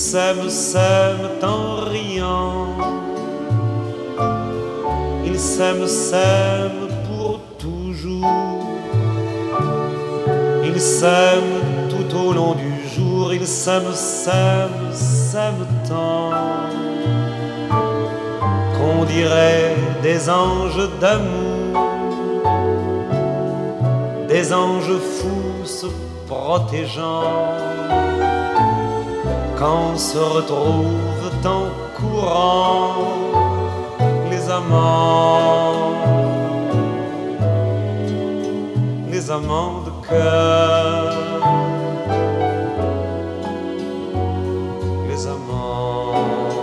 s'aiment en riant. Ils s'aiment pour toujours. Ils s'aiment tout au long du jour. Ils s'aiment tant qu'on dirait des anges d'amour, des anges fous se protégeant. Quand se retrouvent en courant les amants de cœur, les amants.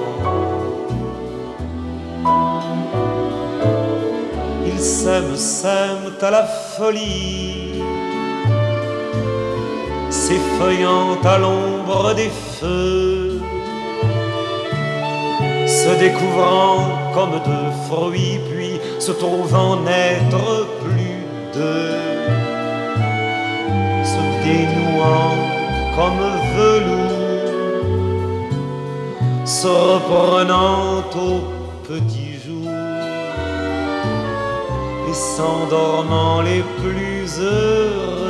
Ils s'aiment à la folie, s'effeuillant à l'ombre des feux, se découvrant comme deux fruits, puis se trouvant n'être plus deux, se dénouant comme velours, se reprenant au petit jour et s'endormant les plus heureux.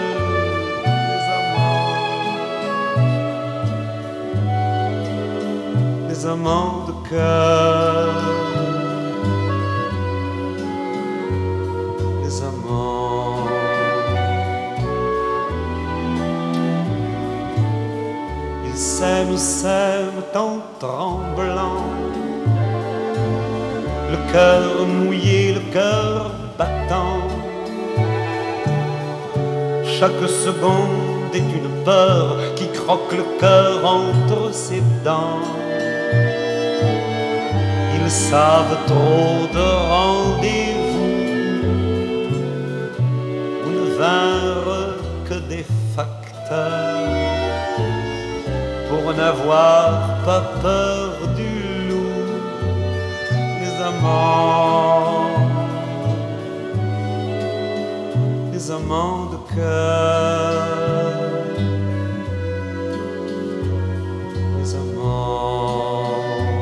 Les amants de cœur, les amants. Ils s'aiment en tremblant, le cœur mouillé, le cœur battant. Chaque seconde est une peur qui croque le cœur entre ses dents. Ils savent trop de rendez-vous où ne vinrent que des facteurs pour n'avoir pas peur du loup. Les amants de cœur, les amants.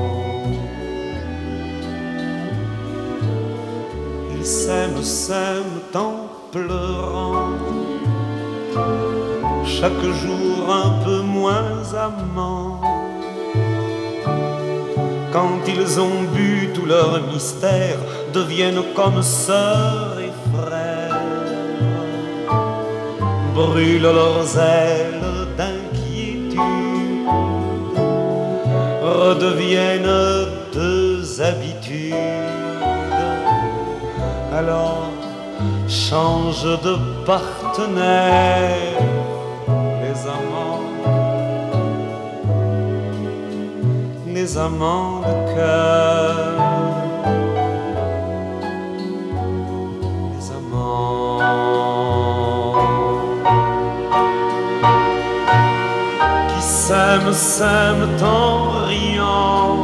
Ils s'aiment en pleurant, chaque jour un peu moins amants. Quand ils ont bu, tout leur mystère deviennent comme sœurs et frères, brûlent leurs ailes d'inquiétude, redeviennent deux habitudes. Alors change de partenaire, les amants, les amants de cœur, les amants. Qui s'aiment en riant,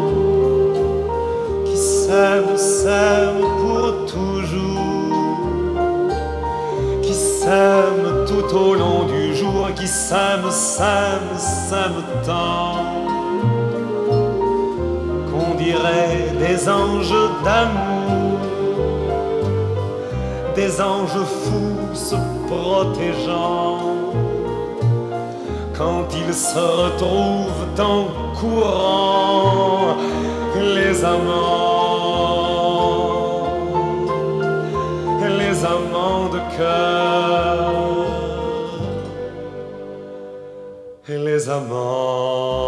qui s'aiment pour toujours, qui s'aiment tout au long du jour, qui s'aiment tant qu'on dirait des anges d'amour, des anges fous se protégeant. Quand ils se retrouvent en courant, les amants de cœur, les amants.